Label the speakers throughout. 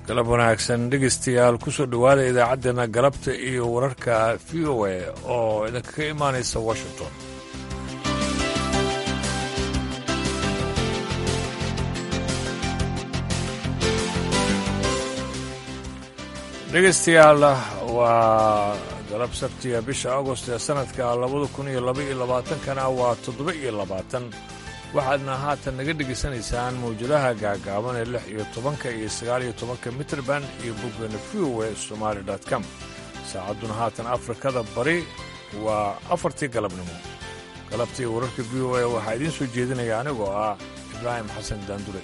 Speaker 1: galab wanaagsan dhegaystayaal kusoo dhowaada idaacaddeenna galabta iyo wararka v o a oo idinkaga imaanaysa washington. dhegaystayaal waa galab sabtiga bisha agost ee sannadka 2022-kana waa 7 waxaadna haatan naga dhegaysanaysaan mawjadaha gaagaaban ee 16 iyo 19 mitrband iyo boggeena voa somali.com. saacadduna haatan afrikada bari waa 4 galabnimo. galabtii wararka v o a waxaa idiin soo jeedinaya anigoo ah ibraahim xasan daandure.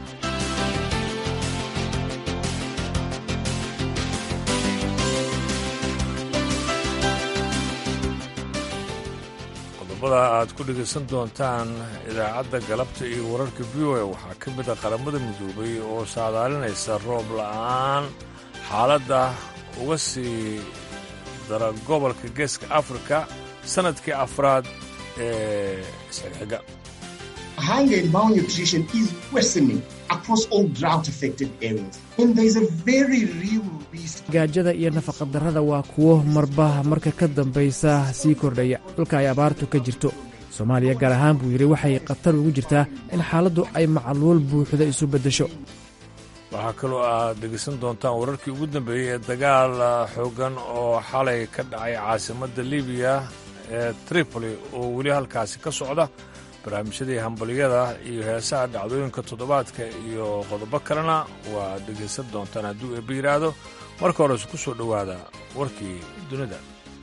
Speaker 1: aad ku dhegaysan doontaan idaacadda galabta iyo wararka v o a waxaa ka mid a qaramada midoobay oo saadaalinaysa roob la'aan xaaladda uga sii dara gobolka geeska afrika sannadkii afraad ee isxigxiga.
Speaker 2: Hunger and malnutrition is worsening across all drought-affected areas, and there's a very real risk.
Speaker 3: gaajada iyo nafaqadarrada waa kuwo marba marka ka dambaysa sii kordhaya dhulka ay abaartu ka jirto. soomaaliya gaar ahaan buu yidhi waxay khatar ugu jirtaa in xaaladdu ay macluul buuxda isu beddesho.
Speaker 1: waxaa kaloo aad dhegaysan doontaan wararkii ugu dambeeyey ee dagaal xooggan oo xalay ka dhacay caasimadda libiya ee tripoli oo weli halkaasi ka socda, barnaamijyadii hambaliyada iyo heesaha dhacdooyinka toddobaadka iyo qodobo kalena waa dhegaysan doontaan hadduu eebba yidhaahdo. marka horese ku soo dhowaada warkii dunida.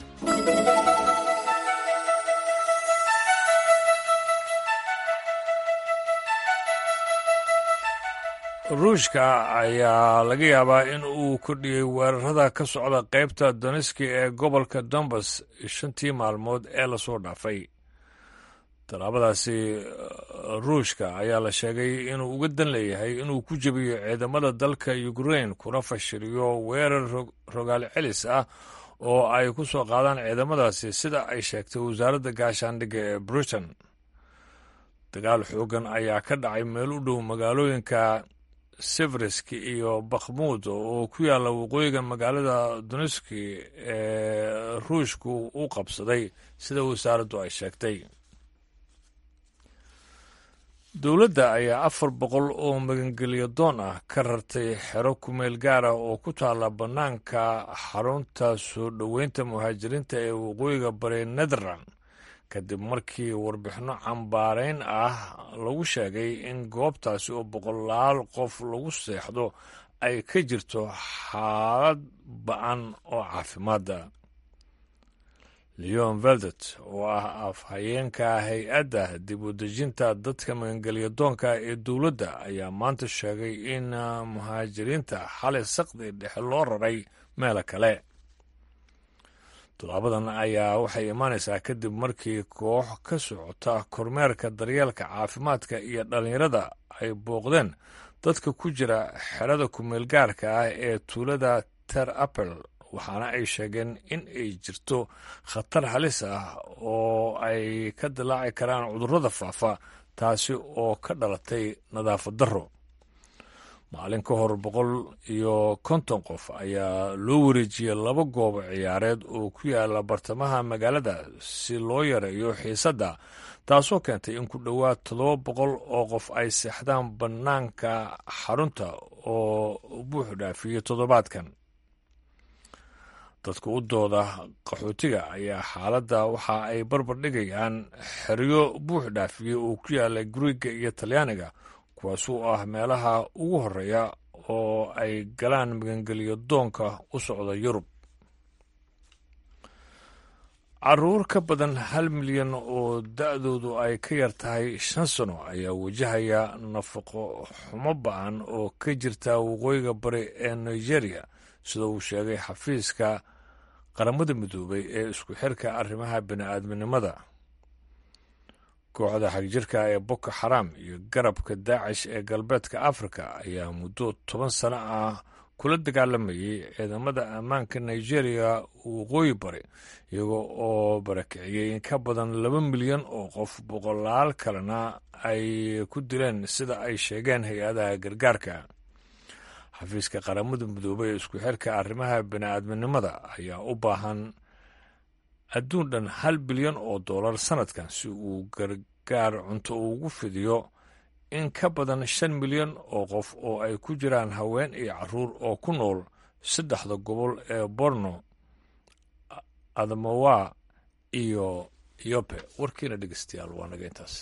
Speaker 1: ruushka ayaa laga yaabaa in uu kordhiyey weerarada ka socda qaybta donetski ee gobolka donbas 5 maalmood ee lasoo dhaafay. tallaabadaasi ruushka ayaa la sheegay inuu uga dan leeyahay inuu ku jebiyo ciidamada dalka ukrain kuna fashiliyo weerar rogaal celis ah oo ay ku soo qaadaan ciidamadaasi, sida ay sheegtay wasaaradda gaashaandhigga ee britain. dagaal xooggan ayaa ka dhacay meel u dhow magaalooyinka severeski iyo bakhmuud oo ku yaalla waqooyiga magaalada donetski ee ruushku u qabsaday, sida wasaaraddu ay sheegtay. dowladda ayaa 400 oo magangelyo doon ah ka rartay xero kumeel gaar ah oo ku taalla bannaanka xarunta soo dhoweynta muhaajiriinta ee waqooyiga bari netherland, kadib markii warbixinno cambaarayn ah lagu sheegay in goobtaasi oo 100 qof lagu seexdo ay ka jirto xaalad ba'an oo caafimaadda. leon veldet oo ah afhayeenka hay-adda dib u dejinta dadka magangelya doonka ee dowladda ayaa maanta sheegay in muhaajiriinta xalay saqdi dhexe loo raray meelo kale. toddobadan ayaa waxay imaanaysaa kadib markii koox ka socota kormeerka daryeelka caafimaadka iyo dhallinyarada ay booqdeen dadka ku jira xerada kumeelgaarka ah ee tuulada ter apel, waxaana ay sheegeen in ay jirto khatar halis ah oo ay ka dilaaci karaan cudurrada faafa, taasi oo ka dhalatay nadaafad darro. maalin ka hor 150 qof ayaa loo wareejiyey 2 goobo ciyaareed oo ku yaala bartamaha magaalada si loo yareeyo xiisadda, taasoo keentay in ku dhowaad 700 oo qof ay seexdaan bannaanka xarunta oo buux dhaafiyey toddobaadkan. dadka u dooda qaxootiga ayaa xaaladda waxa ay barbar dhigayaan xeryo buux dhaafiyey oo ku yaala guriga iyo talyaaniga, kuwaasuu ah meelaha ugu horreeya oo ay galaan magangelyo doonka u socda yurub. carruur ka badan 1 milyan oo da'doodu ay ka yar tahay 5 sano ayaa wajahaya nafaqo xumo ba'an oo ka jirta waqooyiga bari ee nigeria, sida uu sheegay xafiiska qaramada midoobay ee isku xirka arrimaha bini'aadminimada. kooxda xagjirka ee boko xaram iyo garabka daacish ee galbeedka afrika ayaa muddo 10 sano ah kula dagaalamayay ciidamada ammaanka nigeria waqooyi bari, iyagoo oo barakiciyey in ka badan 2 milyan oo qof, 100 kalena ay ku dileen, sida ay sheegeen hay-adaha gargaarka. xafiiska qaramada midoobay ee isku xirka arrimaha bini'aadminimada ayaa u baahan adduun dhan $1 bilyan sannadkan si uu gargaar cunto ugu fidiyo in ka badan 5 milyan oo qof oo ay ku jiraan haween iyo carruur oo ku nool 3 gobol ee Borno, Adamawa iyo Yobe. Warkiina dhegeystayaal waa naga intaas.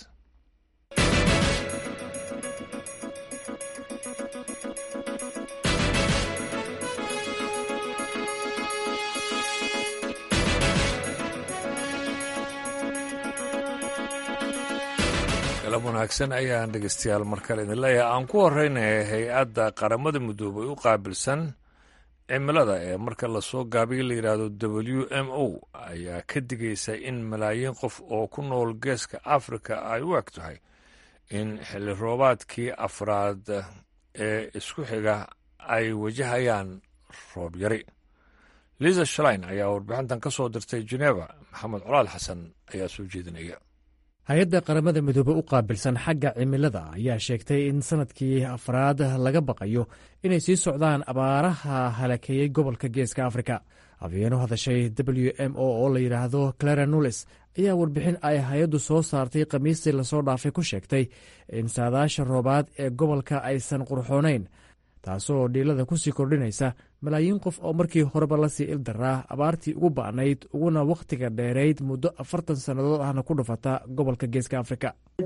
Speaker 1: galab wanaagsan ayaan dhegeystayaal markale idin leeyahay. Aan ku horreynaya hay-adda qaramada midoobay u qaabilsan cimilada ee marka lasoo gaabiyo la yidhaahdo WMO ayaa ka digaysa in malaayiin qof oo ku nool geeska Afrika ay u eg tahay in xilli roobaadkii afraad ee isku xiga ay wajahayaan roob yari. Lisa Schlein ayaa warbixintan ka soo dirtay Geneva. Maxamed Colaal Xasan ayaa soo jeedinaya.
Speaker 3: hay-adda qaramada midoobe u qaabilsan xagga cimilada ayaa sheegtay in sanadkii afraad laga baqayo inay sii socdaan abaaraha halakeeyey gobolka geeska afrika. afyeeno hadashay WMO oo la yidhaahdo Clara Nulis ayaa warbixin ay hay-addu soo saartay khamiistii lasoo dhaafay ku sheegtay in saadaasha roobaad ee gobolka aysan qurxoonayn, taasoo dhiilada ku sii kordhinaysa malaayiin qof oo markii horeba lasii ildaraa abaartii ugu ba'nayd uguna wakhtiga dheerayd muddo 40 sannadood ahna ku dhufata gobolka geeska afrika.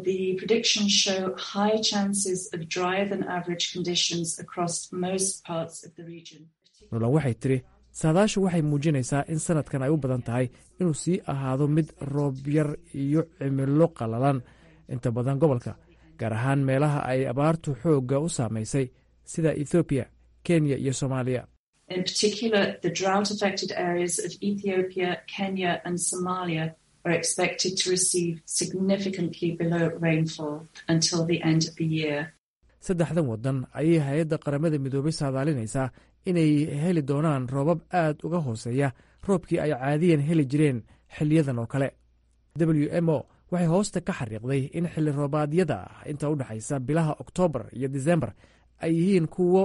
Speaker 3: nulan waxay tiri saadaashu waxay muujinaysaa in sanadkan ay u badan tahay inuu sii ahaado mid roob yar iyo cimilo qallalan inta badan gobolka, gaar ahaan meelaha ay abaartu xoogga u saamaysay sida Ethiopia, Kenya iyo Soomaaliya.
Speaker 4: In particular, the drought-affected areas of Ethiopia, Kenya and Somalia are expected to receive significantly below rainfall until the end of the year.
Speaker 3: saddexdan waddan ayay hay-adda qaramada midoobay saadaalinaysaa inay heli doonaan roobab aad uga hooseeya roobkii ay caadiyan heli jireen xiliyadan oo kale. WMO waxay hoosta ka xariiqday in xilli roobaadyada inta u dhexaysa bilaha Oktoobar iyo Disembar ay yihiin kuwo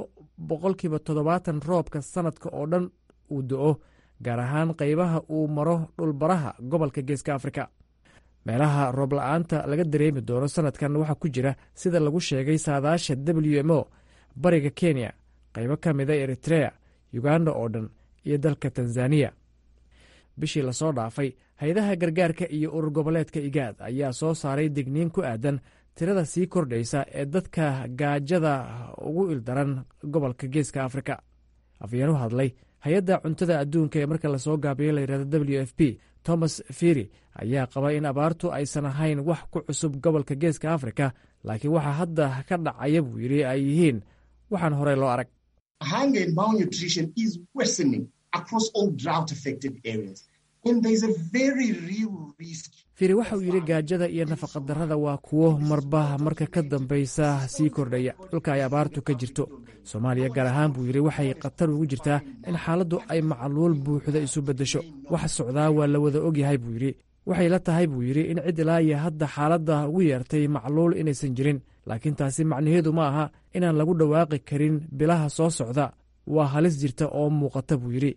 Speaker 3: 70% roobka sanadka oo dhan uu do'o, gaar ahaan qaybaha uu maro dhulbaraha gobolka geeska afrika. meelaha roob la'aanta laga dareemi doono sanadkan waxaa ku jira sida lagu sheegay saadaasha WMO bariga Kenya, qaybo ka mida Eritrea, Uganda oo dhan iyo dalka Tanzania. bishii lasoo dhaafay hay-adaha gargaarka iyo urur goboleedka IGAD ayaa soo saaray digniin ku aadan tirada sii kordhaysa ee dadka gaajada ugu ildaran gobolka geeska afrika. afyeenu hadlay hay-adda cuntada adduunka ee marka lasoo gaabiyo la yidhahdo WFP, Thomas Firi, ayaa qaba in abaartu aysan ahayn wax ku cusub gobolka geeska afrika, laakiin waxa hadda ka dhacaya buu yidhi ay yihiin waxaan horey loo arag.
Speaker 2: Hunger and malnutrition is worsening across all drought-affected areas. And there's a very real risk.
Speaker 3: Firi waxa uu yidhi gaajada iyo nafaqadarrada waa kuwo marba marka ka dambaysa sii kordhaya dhulka ay abaartu ka jirto. Soomaaliya gaar ahaan buu yidhi waxay khatar ugu jirtaa in xaaladdu ay macluul buuxda isu beddesho. waxa socdaa waa la wada ogyahay buu yidhi. waxay la tahay buu yidhi in cid ilaa iyo hadda xaaladda ugu yeertay macluul inaysan jirin, laakiin taasi macnaheedu ma aha inaan lagu dhawaaqi karin bilaha soo socda. waa halis jirta oo muuqata buu yidhi.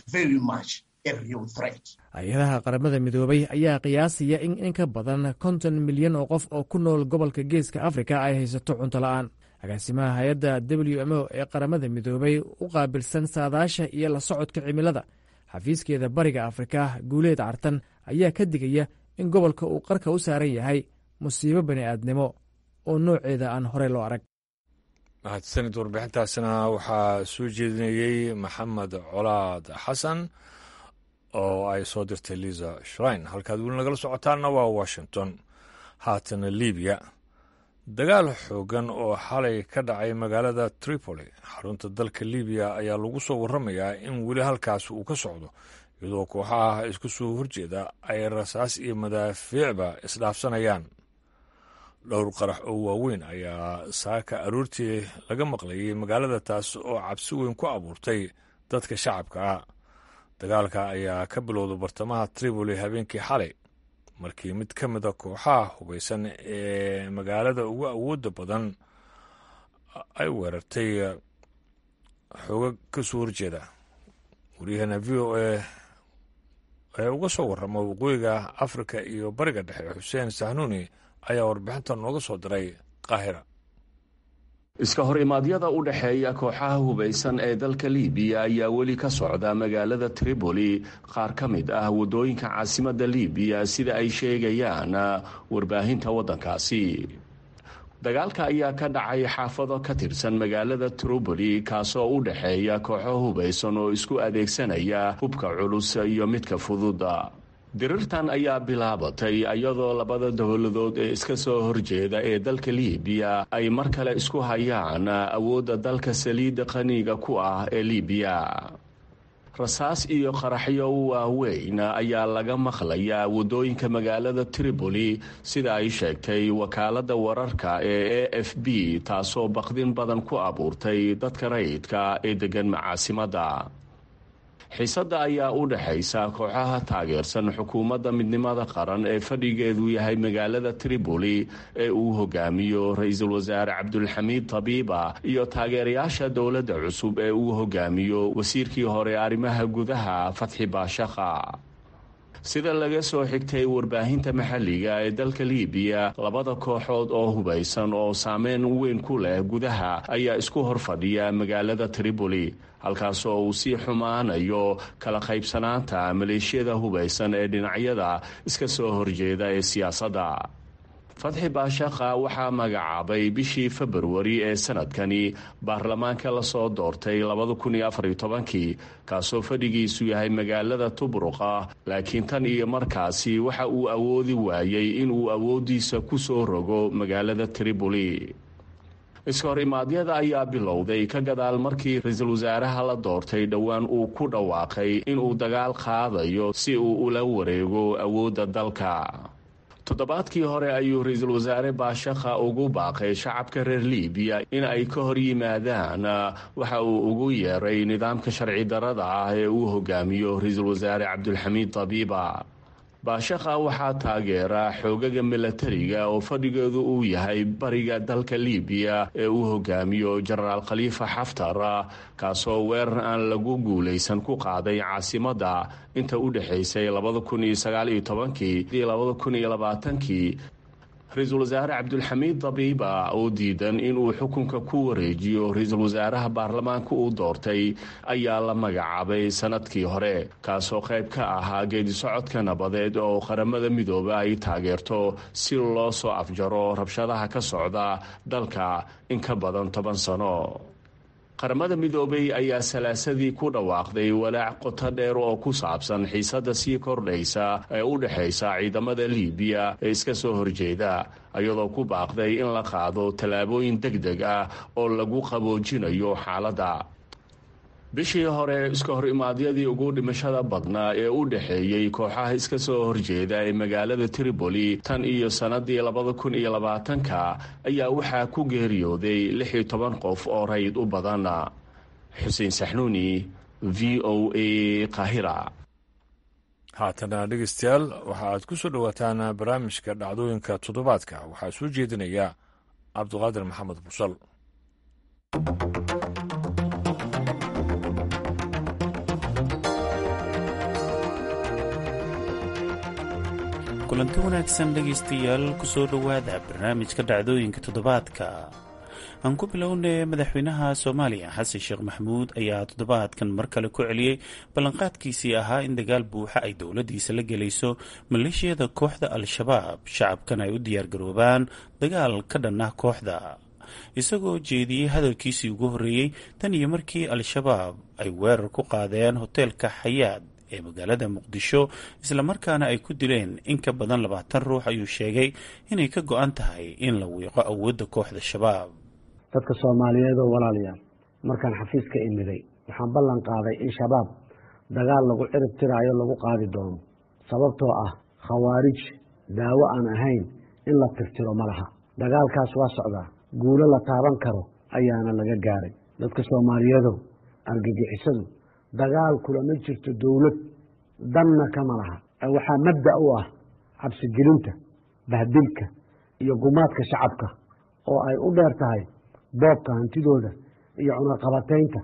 Speaker 3: hay-adaha qaramada midoobay ayaa qiyaasaya in ka badan 50 milyan oo qof oo ku nool gobolka geeska afrika ay haysato cunto la'aan. agaasimaha hay-adda WMO ee qaramada midoobay u qaabilsan saadaasha iyo la socodka cimilada xafiiskeeda bariga afrika, Guuleed Cartan, ayaa ka digaya in gobolka uu qarka u saaran yahay musiibo bani'aadnimo oo nooceeda aan horey loo arag.
Speaker 1: mahadsanid. warbixintaasina waxaa soo jeedinayey Maxamed Colaad Xasan oo ay soo dirtay Lisa Schlein. halkaad weli nagala socotaanna waa Washington. haatana Libiya, dagaal xoogan oo xalay ka dhacay magaalada Tripoli, xarunta dalka Libiya, ayaa lagu soo warramayaa in weli halkaas uu ka socdo, iyadoo kooxaha isku soo horjeeda ay rasaas iyo madaafiicba isdhaafsanayaan. dhowr qarax oo waaweyn ayaa saaka aroortii laga maqlayay magaalada, taas oo cabsi weyn ku abuurtay dadka shacabka ah. dagaalka ayaa ka bilowday bartamaha Tripoli habeenkii xalay, markii mid ka mida kooxaha hubaysan ee magaalada ugu awoodda badan ay weerartay xoogag ka soo horjeeda. waryaheena v o a ee uga soo warrama waqooyiga afrika iyo bariga dhexe xuseen sahnuuni ayaa warbixintan nooga soo diray qaahira.
Speaker 5: iska hor imaadyada u dhexeeya kooxaha hubaysan ee dalka liibiya ayaa weli ka socda magaalada tripoli, qaar ka mid ah waddooyinka caasimadda liibiya sida ay sheegayaan warbaahinta waddankaasi. dagaalka ayaa ka dhacay xaafado ka tirsan magaalada tripoli, kaasoo u dhexeeya kooxo hubaysan oo isku adeegsanaya hubka culus iyo midka fududa. dirirtan ayaa bilaabatay iyadoo labada dowladood ee iska soo horjeeda ee dalka liibiya ay mar kale isku hayaan awoodda dalka saliidda qaniga ku ah ee liibiya. rasaas iyo qaraxyo waaweyn ayaa laga maqlayaa waddooyinka magaalada tripoli, sida ay sheegtay wakaaladda wararka ee AFP, taasoo baqdin badan ku abuurtay dadka rayidka ee degan caasimadda. xiisadda ayaa u dhexaysa kooxaha taageersan xukuumadda midnimada qaran ee fadhigeedu yahay magaalada tripoli ee uu hogaamiyo ra-iisul wasaare cabdulxamiid tabiiba iyo taageerayaasha dowladda cusub ee uu hogaamiyo wasiirkii hore arrimaha gudaha fatxi baashakha. sida laga soo xigtay warbaahinta maxalliga ee dalka liibiya, labada kooxood oo hubaysan oo saameyn weyn ku leh gudaha ayaa isku hor fadhiya magaalada tripoli, halkaasoo uu sii xumaanayo kala qaybsanaanta maleeshiyada hubaysan ee dhinacyada iska soo horjeeda ee siyaasadda. fatxi baashakha waxaa magacaabay bishii Februari ee sanadkani baarlamaanka la soo doortay 2014, kaasoo fadhigiisu yahay magaalada Tubruqa, laakiin tan iyo markaasi waxa uu awoodi waayay inuu awoodiisa ku soo rogo magaalada Tripoli. iska hor imaadyada ayaa bilowday ka gadaal markii ra-iisul wasaaraha la doortay dhowaan uu ku dhawaaqay inuu dagaal qaadayo si uu ula wareego awoodda dalka. toddobaadkii hore ayuu ra-iisul wasaare baashakha ugu baaqay shacabka reer liibiya in ay ka hor yimaadaan waxa uu ugu yeeray nidaamka sharci darrada ah ee uu hogaamiyo ra-iisul wasaare cabdulxamiid tabiiba. baashakha waxaa taageera xoogaga milatariga oo fadhigeedu uu yahay bariga dalka liibiya ee uu hogaamiyo jenaraal khaliifa xaftar, kaasoo weerar aan lagu guulaysan ku qaaday caasimadda inta u dhexaysay 2019 iyo 2020. ra-iisul wasaare cabdulxamiid tabiiba oo diidan inuu xukunka ku wareejiyo ra-iisul wasaaraha baarlamaanka uu doortay ayaa la magacaabay sanadkii hore, kaasoo qayb ka ahaa geedisocodka nabadeed oo qaramada midoobe ay taageerto si loo soo afjaro rabshadaha ka socda dalka in ka badan 10 sano. qaramada midoobay ayaa salaasadii ku dhawaaqday walaac qoto dheer oo ku saabsan xiisadda sii kordhaysa ee u dhexaysa ciidamada liibiya ee iska soo horjeeda, iyadoo ku baaqday in la qaado tallaabooyin degdeg ah oo lagu qaboojinayo xaaladda. bishii hore iska hor imaadyadii ugu dhimashada badnaa ee u dhexeeyey kooxaha iska soo horjeeda ee magaalada Tripoli tan iyo sanadii 2020 ayaa waxaa ku geeriyooday 16 qof oo rayid u badan. xuseen saxnuuni, VOA, Qaahira.
Speaker 1: haatana dhegeystayaal waxa aad ku soo dhowaataan barnaamijka dhacdooyinka toddobaadka. waxaa soo jeedinaya cabdiqaadir maxamed busal.
Speaker 6: kulanti wanaagsan dhegaystayaal ku soo dhowaada barnaamijka dhacdooyinka toddobaadka. aan ku bilownay madaxweynaha Soomaaliya Xasan Sheekh Maxamuud ayaa toddobaadkan mar kale ku celiyey ballanqaadkiisii ahaa in dagaal buuxa ay dowladdiisa la gelayso maleeshiyada kooxda Al-Shabaab, shacabkan ay u diyaargaroobaan dagaal ka dhan ah kooxda. isagoo jeediyey hadalkiisii ugu horreeyey tan iyo markii Al-Shabaab ay weerar ku qaadeen hoteelka Xayaad ee magaalada Muqdisho, isla markaana ay ku dileen in ka badan 20 ruux, ayuu sheegay inay ka go'an tahay in la wiiqo awoodda kooxda shabaab.
Speaker 7: dadka Soomaaliyeed oo walaalayaal, markaan xafiiska imiday waxaan ballan qaaday in shabaab dagaal lagu cirib tiraayo lagu qaadi doono, sababtoo ah khawaarij daawo aan ahayn in la tirtiro ma laha. dagaalkaas waa socdaa, guulo la taaban karo ayaana laga gaaray. dadka Soomaaliyeedow, argagixisadu dagaal kulama jirto dowlad, danna kama laha. waxaa mabda u ah cabsigelinta, bahdilka iyo gumaadka shacabka, oo ay u dheer tahay boobka hantidooda iyo cunaqabataynta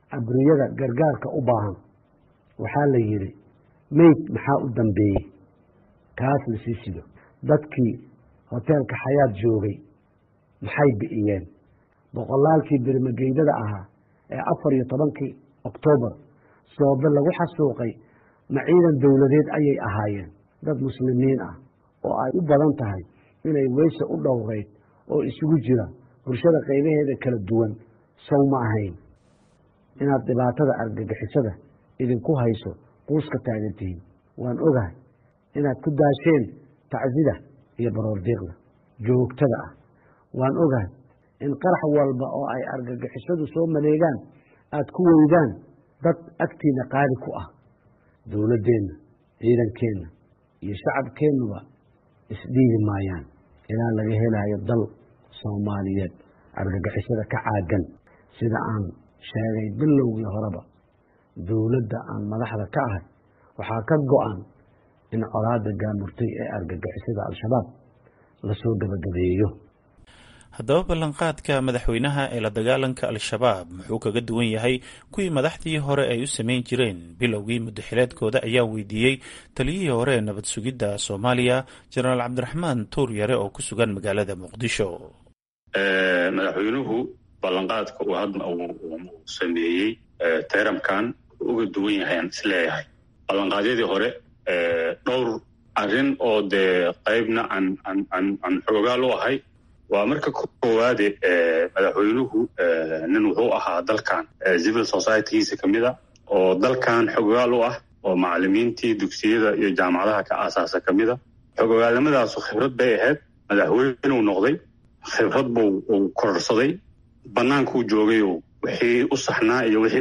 Speaker 7: abriyada gargaarka u baahan waxaa la yidhi meyd maxaa u dambeeyey kaas la sii sido dadkii hoteelka xayaad joogay maxay bi'iyeen boqolaalkii birmageydada ahaa ee 14 oktoobar soobe lagu xasuuqay ma ciidan dowladeed ayay ahaayeen dad muslimiin ah oo ay u badan tahay inay weyse u dhowreyd oo isugu jira bulshada qaybaheeda kala duwan sow ma ahayn inaad dhibaatada argagixisada idinku hayso quuska taagantihiin waan ogahay inaad ku daasheen tacsida iyo baroordiiqda joogtada ah waan ogahay in qarax walba oo ay argagixisadu soo maleegaan aad ku weydaan dad agtiina qaali ku ah dowladdeenna ciidankeenna iyo shacabkeennuba isdhiigi maayaan ilaa laga helayo dal soomaaliyeed argagixisada ka caagan sida aan sheegay bilowgii horeba dowladda aan madaxda ka ahay waxaa ka go-an in colaada gaamurtay ee argagixisada al-shabaab lasoo gabagabeeyo
Speaker 6: haddaba ballanqaadka madaxweynaha ee la dagaalanka al-shabaab muxuu kaga duwan yahay kuwii madaxdii hore ay u samayn jireen bilowgii muddaxileedkooda ayaa weydiiyey taliyihii hore ee nabad sugidda soomaaliya jenaraal cabdiraxmaan tuur yare oo ku sugan magaalada muqdisho.
Speaker 8: madaxweynuhu ballanqaadka uu hadda uu sameeyey teeramkan uga duwan yahay aan isleeyahay ballanqaadyadii hore dhowr arrin oo dee qaybna aan xoogaal u ahay waa marka koowaade madaxweynuhu nin wuxuu ahaa dalkan civil societygiisa ka mid a oo dalkan xoogaal u ah oo macallimiintii dugsiyada iyo jaamacadaha ka aasaasa ka mid a xoogaalnimadaasu khibrad bay ahayd madaxweynuu noqday khibrad buu kororsaday bannaankuu joogayoo wixii u saxnaa iyo wixii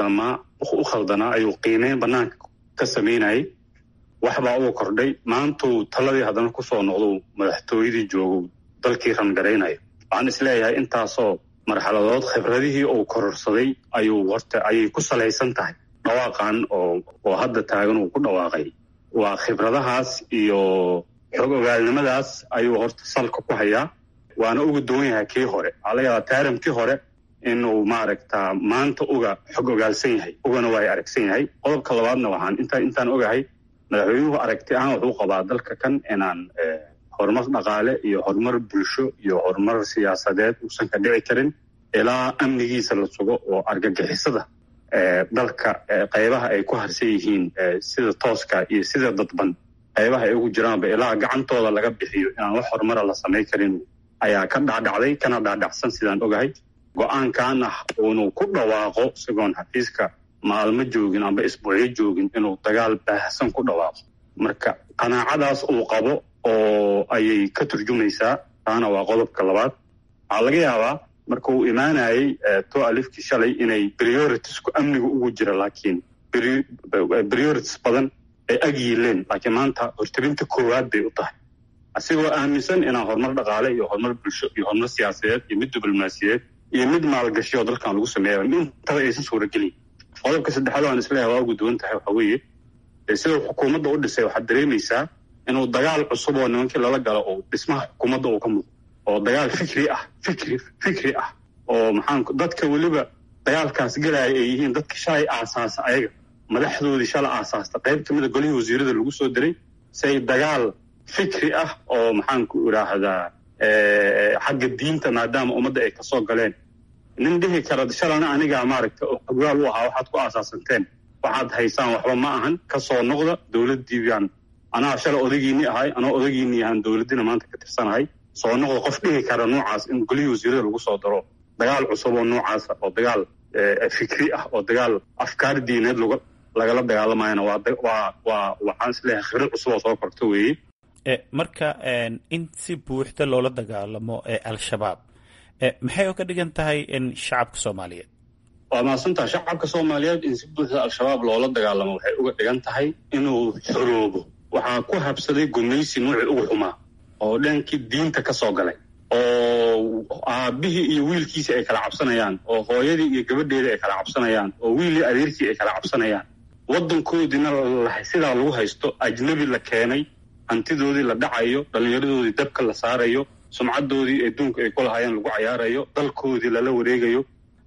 Speaker 8: u khaldanaa ayuu qiimeyn bannaanka ka samaynayay waxbaa uga kordhay maantuu taladii haddana ku soo noqdo madaxtooyadii joogo dalkii rangaraynayo waxaan isleeyahay intaasoo marxaladood khibradihii uu kororsaday ayay ku salaysan tahay dhawaaqan oo hadda taagan uu ku dhawaaqay waa khibradahaas iyo xog ogaalnimadaas ayuu horta salka ku hayaa waana uga duwan yahay kii hore waxaa laga yaabaa taaramkii hore inuu maaragtaa maanta uga xog ogaalsan yahay ugana waa aragsan yahay qodobka labaadna waxaan intaan ogahay madaxweynuhu aragti ahaan wuxuu qabaa dalka kan inaan horumar dhaqaale iyo horumar bulsho iyo horumar siyaasadeed uusan ka dhici karin ilaa amnigiisa la sugo oo argagixisada dalka qaybaha ay ku harsan yihiin sida tooska iyo sida dadban qaybaha ay ugu jiraanba ilaa gacantooda laga bixiyo inaan wax horumara la samayn karin ayaa ka dhacdhacday kana dhacdhacsan sidaan ogahay go-aankan ah uunu ku dhawaaqo isagoon xafiiska maalmo joogin amba isbuucyo joogin inuu dagaal baahsan ku dhawaaqo marka qanaacadaas uu qabo oo ayay ka turjumaysaa taana waa qodobka labaad waxaa laga yaabaa marka uu imaanayay to alifkii shalay inay prioritisku amniga ugu jira laakiin priorities badan ay ag yiileen laakiin maanta hortabinta koowaad bay u tahay asigoo aaminsan inaan horumar dhaqaale iyo horumar bulsho iyo horumar siyaasadeed iyo mid diblomaasiyeed iyo mid maalgashi oo dalkan lagu sameeya intaba aysan suuragelin qodobka saddexaad aan isleeyahay waa ugu duwan tahay waxaa weeye sida xukuumadda u dhisay waxaad dareemaysaa inuu dagaal cusub oo nimankii lala galo oo dhismaha xukuumadda uu ka muuqdo oo dagaal fikri ah oo dadka weliba dagaalkaas galaya ay yihiin dadka shalay aasaasa ayaga madaxdoodii shalay aasaasta qayb ka mida golihii wasiirada lagu soo diray say dagaal fikri ah oo maxaanku idhaahdaa xagga diinta maadaama ummadda ay kasoo galeen nin dhihi kara shalana anigaa maaragta oo xoggaal u ahaa waxaad ku aasaasanteen waxaad haysaan waxba ma ahan kasoo noqda dowladdii baan anaa shalay odaygiinii ahay anoo odaygiinii ahaan dowladdina maanta ka tirsanahay soo noqda qof dhihi kara noocaas in golihii wasiirada lagu soo daro dagaal cusub oo noocaasa oo dagaal fikri ah oo dagaal afkaar diineed lagala dagaalamayana waxaan isleeyahay khibrad cusub oo soo korta weeye
Speaker 6: marka in si buuxda loola dagaalamo al-shabaab maxay oo ka dhigan tahay in shacabka soomaaliyeed
Speaker 8: waa mahadsantaha shacabka soomaaliyeed in si buuxda al-shabaab loola dagaalamo waxay uga dhigan tahay inuu xoroobo waxaa ku habsaday gumaysi nuuci ugu xumaa oo dhankii diinta ka soo galay oo aabbihii iyo wiilkiisii ay kala cabsanayaan oo hooyadii iyo gabadheedii ay kala cabsanayaan oo wiilii adeerkii ay kala cabsanayaan waddankoodiina sidaa lagu haysto ajnabi la keenay hantidoodii la dhacayo dhallinyaradoodii dabka la saarayo sumcaddoodii adduunka ay ku lahaayeen lagu cayaarayo dalkoodii lala wareegayo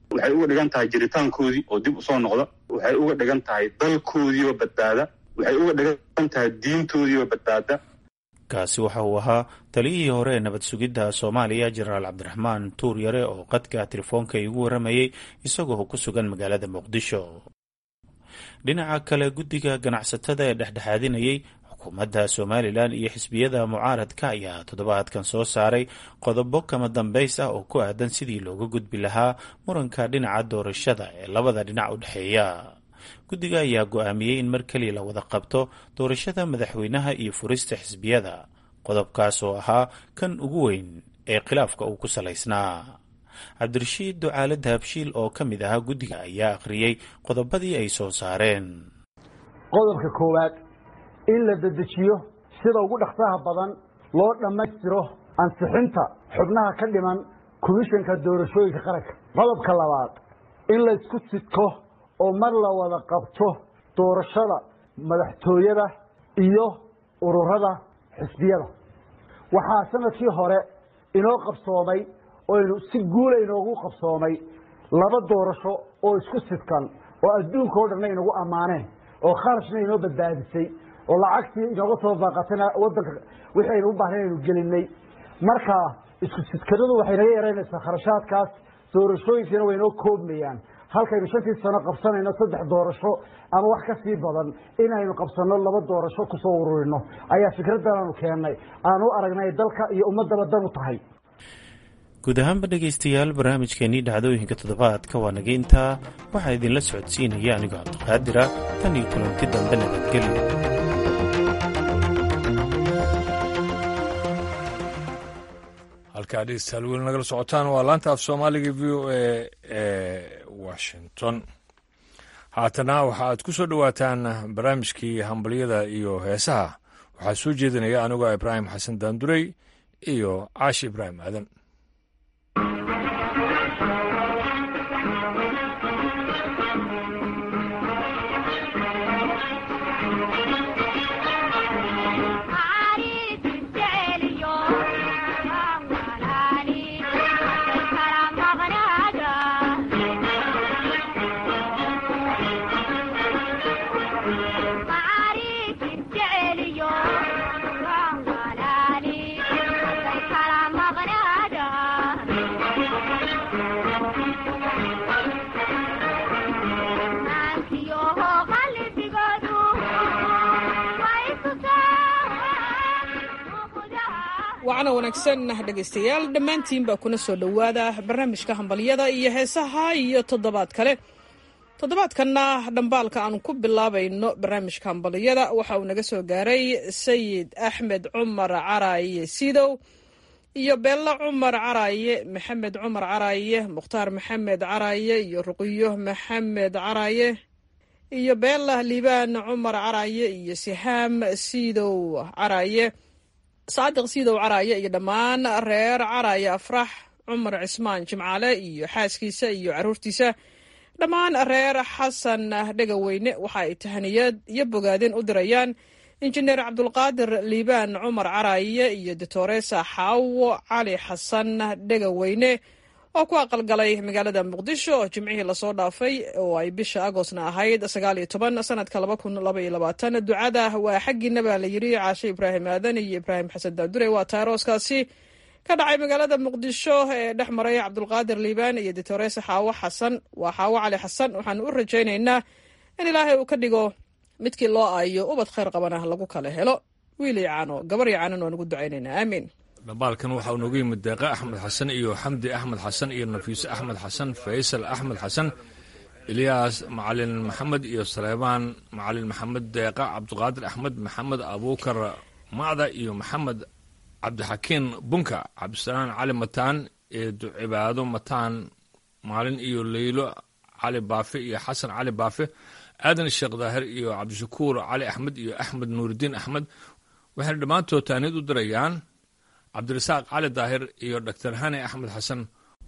Speaker 8: waxay uga dhigan tahay jiritaankoodii oo dib usoo noqda, waxay uga dhigan tahay dalkoodiioo badbaada, waxay uga dhigan tahay diintoodiioo badbaada.
Speaker 6: kaasi waxa uu ahaa taliyihii hore ee nabad sugidda Soomaaliya Jenaraal Cabdiraxmaan Tuur Yare oo qadka telefoonka igu waramayay isagoo ku sugan magaalada Muqdisho. dhinaca kale, guddiga ganacsatada ee dhexdhexaadinayay xukuumadda Somaliland iyo xisbiyada mucaaradka ayaa toddobaadkan soo saaray qodobo kama dambays ah oo ku aadan sidii looga gudbi lahaa muranka dhinaca doorashada ee labada dhinac u dhexeeya. guddiga ayaa go'aamiyey in mar kaliya la wada qabto doorashada madaxweynaha iyo furista xisbiyada, qodobkaas oo ahaa kan ugu weyn ee khilaafka uu ku salaysnaa. cabdirashiid ducaale dahabshiil oo ka mid ahaa guddiga ayaa akhriyey qodobadii ay soo saareen.
Speaker 9: qodobka koowaad, in la dedejiyo sida ugu dhaqsaha badan loo dhammaystiro ansixinta xubnaha ka dhiman komishanka doorashooyinka qaranka. qodobka labaad, in la isku sidko oo mar la wada qabto doorashada madaxtooyada iyo ururada xisbiyada. waxaa sanadkii hore inoo qabsoomay oo aynu si guula inoogu qabsoomay 2 doorasho oo isku sidkan oo adduunka oo dhan inagu ammaaneen oo kharashna inoo badbaadisay oo lacagtii inooga soo baaqatana waddanka wixii aynu u baahnay aynu gelinay. marka isku sidkanadu waxay naga yaraynaysaa kharashaadkaas, doorashooyinkiina way inoo koobmayaan. halkaynu 5 sano qabsanayno 3 doorasho ama wax ka sii badan inaynu qabsanno 2 doorasho ku soo ururino ayaa fikradan aanu keennay, aanu aragnay dalka iyo ummadaba dan u tahay.
Speaker 6: guud ahaanba dhegaystayaal, barnaamijkeenii dhacdooyinka toddobaadka waa naga intaa. waxaa idinla socodsiinaya anigoo cabdiqaadira. tan iyo kulanti dambe, nabadgelyo.
Speaker 1: halkaa dhegeystayaal weli nagala socotaan waa laanta af soomaaliga v o a ee washington. haatana waxa aad ku soo dhowaataan barnaamijkii hambalyada iyo heesaha. waxaa soo jeedinaya anigoo ibraahim xasan daandurey iyo caashi ibraahim aadan.
Speaker 10: wacana wanaagsan dhegaystayaal dhammaantiin baa kuna soo dhowaada barnaamijka hambalyada iyo heesaha iyo toddobaad kale. toddobaadkanna dhambaalka aan ku bilaabayno barnaamijka hambalyada waxa uu naga soo gaaray sayid axmed cumar caraaye sidow iyo beella cumar caraaye, maxamed cumar caraaye, mukhtaar maxamed caraaye iyo ruqiyo maxamed caraaye iyo beella liibaan cumar caraaye iyo sihaam sidow caraaye, saadiq sidow caraaye iyo dhammaan reer caraaye afrax cumar cismaan jimcaale iyo xaaskiisa iyo caruurtiisa, dhammaan reer xasan dhegaweyne. waxa ay tahaniyad iyo bogaadin u dirayaan injineer cabdulqaadir liibaan cumar caraaye iyo doctoresa xaawo cali xasan dhegaweyne oo ku aqalgalay magaalada muqdisho oo jimcihii lasoo dhaafay oo ay bisha agoosna ahayd 19 sanadka 2022. ducada waa xaggiina baa la yiri caashe ibraahim aadan iyo ibraahim xasan daandure. waa taarooskaasi ka dhacay magaalada muqdisho ee dhex maray cabdulqaadir liibaan iyo doctoresa xaawo xasan. waa xaawo cali xasan. waxaan u rajaynaynaa in ilaahay uu ka dhigo midkii loo aayo ubad khayr qabana lagu kala helo, wiil iyo caano gabar iyo caanan waan ugu ducaynaynaa, aamiin.
Speaker 1: dhambaalkan waxaa uu nooga yimid deeqa axmed xasan iyo xamdi axmed xasan iyo nafiise axmed xasan, faysal axmed xasan, ilyaas macalin maxamed iyo saleebaan macalin maxamed, deeqa cabdiqaadir axmed, maxamed abuukar macda iyo maxamed cabdixakiin bunka, cabdisalaan cali mataan, eedu cibaado mataan maalin iyo leylo cali baafe iyo xasan cali baafe, aadan sheekh daahir iyo cabdishakuur cali axmed iyo axmed nuuridiin axmed. waxayna dhammaantood taaniyad u dirayaan cabdirasaaq cali daahir iyo doctor hani axmed xasan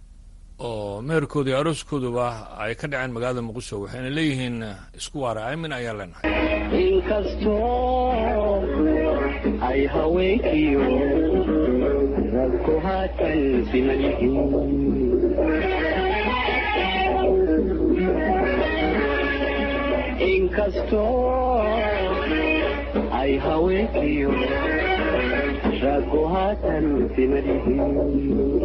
Speaker 1: oo meherkooda iyo arooskooduba ay ka dhaceen magaalada muqdisho. waxayna leeyihiin isku waara aamin ayaan leenahay.
Speaker 11: inkastoo ay haweenkiyo ragku haatan siman yihiin inkastoo ay haweenkiyo raggu haatan simadihiin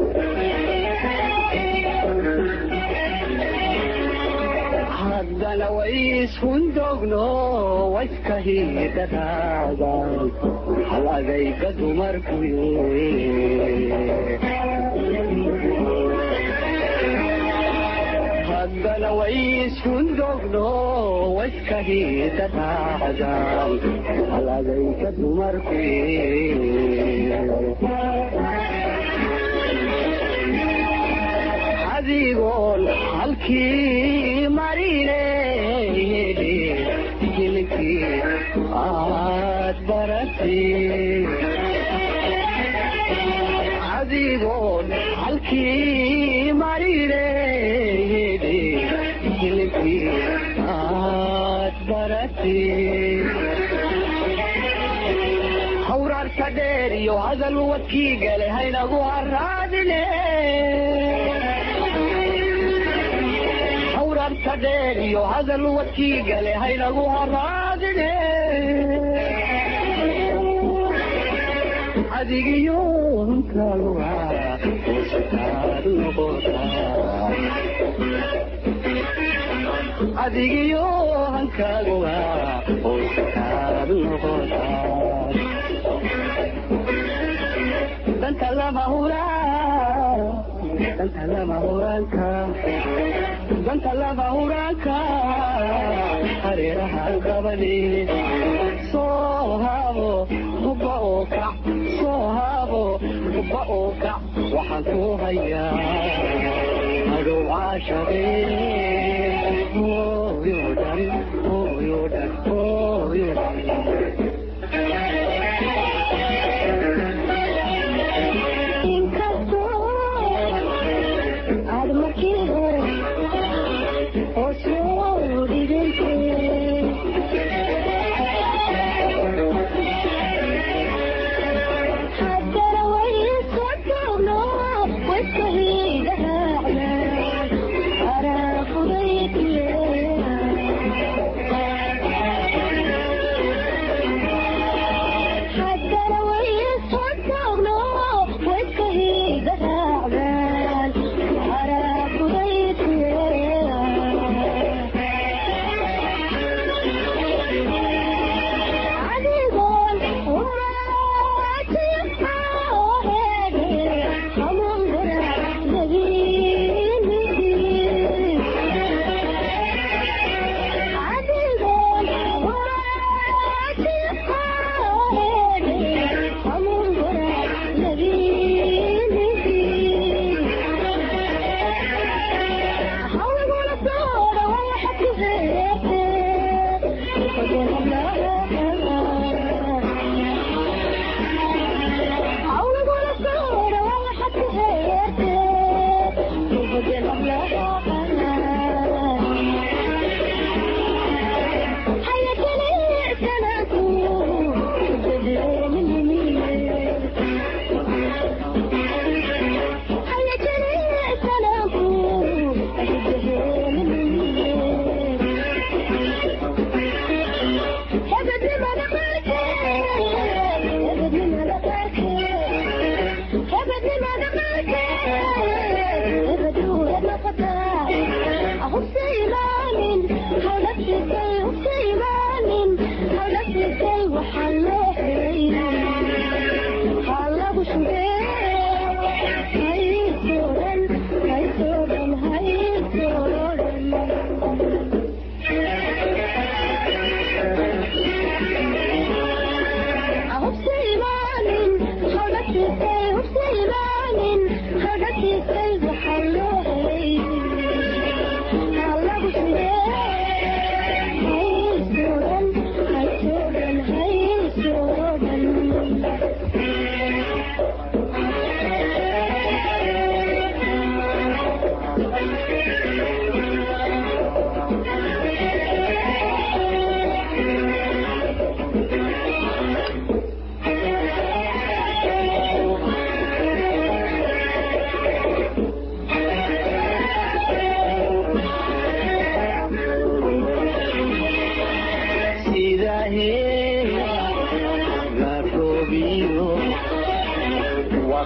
Speaker 11: haddana way ishundogno wayska hiidadaadan hal adayga dumarkuye haddana way ishundogno wayska hiidadaadan hal adayga dumarkuye adigoon halkii marine hilkii aad baratay adigoon halkii marine hilkii aad baratay hawraarta dheer iyo hadal wadkii gale haynagu haraadine hawraarta iyo hadal wadkii gale haynagu haraadine adigiyo hankaaguwa hoositaad noqotaa adigiyo hankaaguwa hoositaad noqotaa danta lama huraanka danta lama huraanka hareeraha gabadhi soo haabo hubba oo kac soo haabo hubba oo kac waxaan ku hayaa adow caashaqee hooyodhan hooyodhan hooyodhan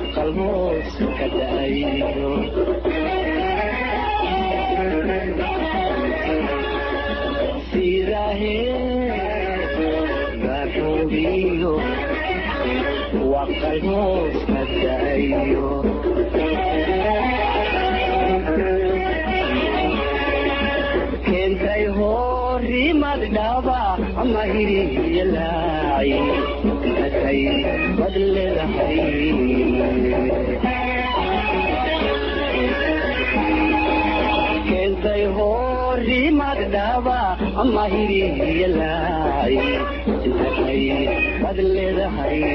Speaker 11: وقل موس كدايو سيراهي بحبيو وقل موس كدايو كنتي هوري مدابا مهري يلاعي كنتي بدل الحي كنتي هوري مدابا مهري يلاعي كنتي بدل الحي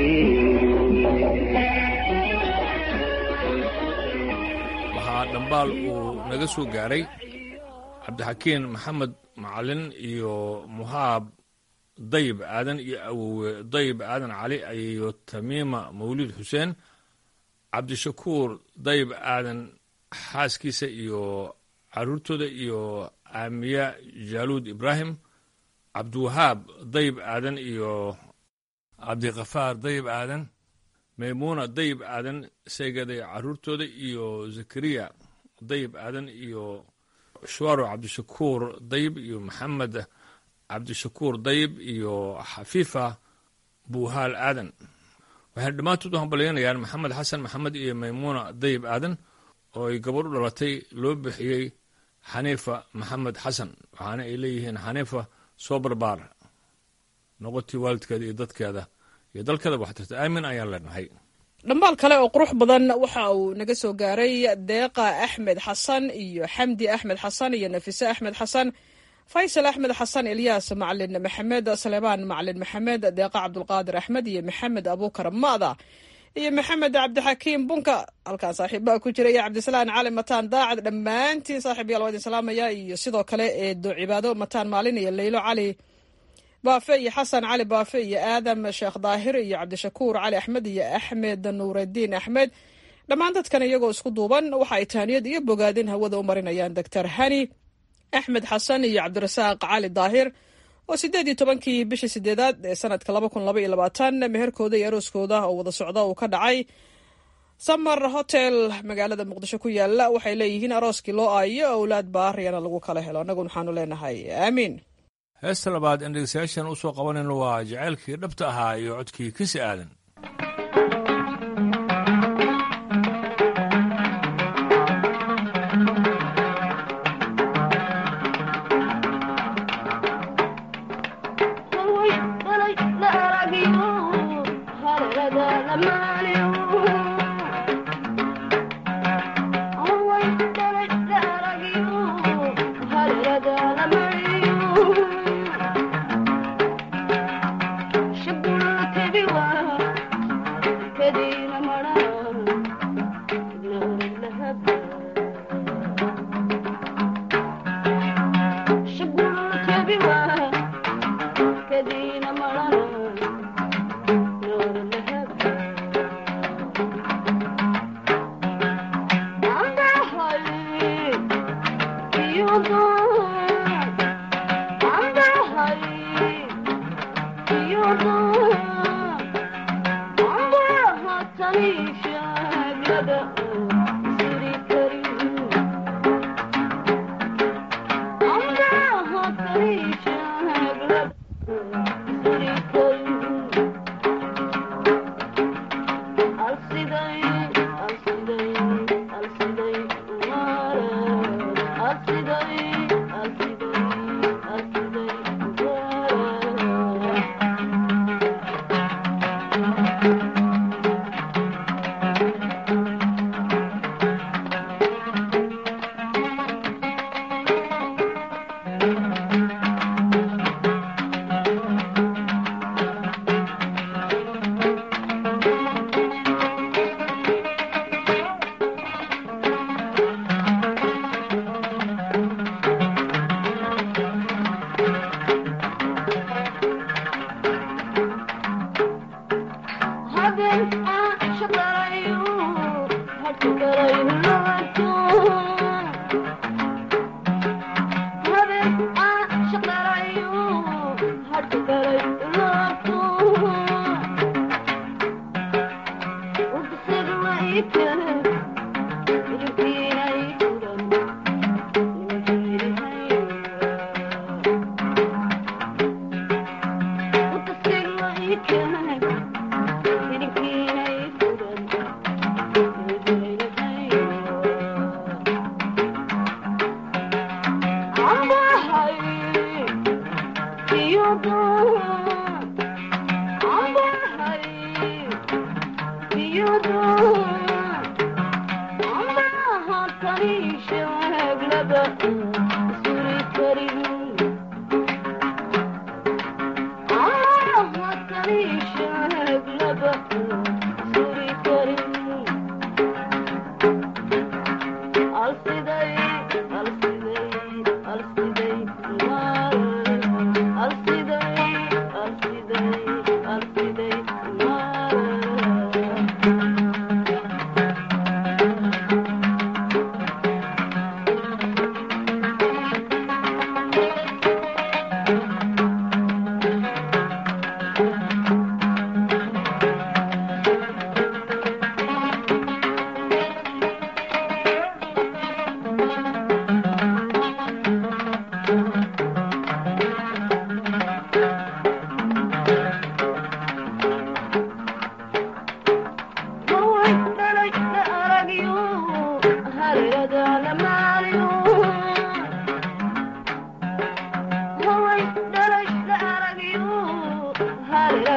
Speaker 1: waxaa dhambaal uu naga soo gaaray cabdixakiin maxamed macalin iyo muhaab dayib aadan iyo awowe dayib aadan cali iyo tamiima mawlid xuseen cabdishakuur dayib aadan xaaskiisa iyo caruurtooda iyo aamiya jaaluud ibraahim cabdiwahaab dayib aadan iyo cabdikafaar dayib aadan maymuuna dayib aadan saygaday caruurtooda iyo zakariya dayib aadan iyo shuwaro cabdishakuur dayib iyo maxamed cabdishakuur dayib iyo xafiifa buuhaal aadan waxayna dhammaantood u hambalyaynayaan maxamed xasan maxamed iyo maymuuna dayib aadan oo ay gabadh u dhalatay loo bixiyey xaniifa maxamed xasan waxaana ay leeyihiin xaniifa soo barbaar noqotii waalidkeeda iyo dadkeeda iyo dalkeeda waxtarta aamin ayaan leenahay
Speaker 10: dhambaal kale oo qurux badan waxa uu naga soo gaaray deeqa axmed xasan iyo xamdi axmed xasan iyo nafise axmed xasan faysal axmed xasan ilyaas macalin maxamed saleebaan macalin maxamed deeqa cabdulqaadir axmed iyo maxamed abuukar ma'da iyo maxamed cabdixakiim bunka halkaan saaxiibbaa ku jira iyo cabdisalaan cali mataan daacad dhammaantiin saaxiibyaal waa idin salaamaya iyo sidoo kale eedo cibaado mataan maalin iyo leylo cali baafe iyo xasan cali baafe iyo aadam sheekh daahir iyo cabdishakuur cali axmed iyo axmed nuuraddiin axmed dhammaan dadkan iyagoo isku duuban waxa ay tahaniyad iyo bogaadin hawada u marinayaan doctor hani axmed xasan iyo cabdirasaaq cali daahir oo 18 bishii 8 ee sanadka 2022 meherkooda iyo arooskooda oo wada socda uu ka dhacay Summer Hotel magaalada Muqdisho ku yaala waxay leeyihiin arooskii loo aayo awlaad baariyana lagu kala helo anagu waxaanu leenahay aamin
Speaker 1: heesta labaad in dhegeystayaashan u soo qabanayno waa jacaylkii dhabta ahaa iyo codkii kisi aadan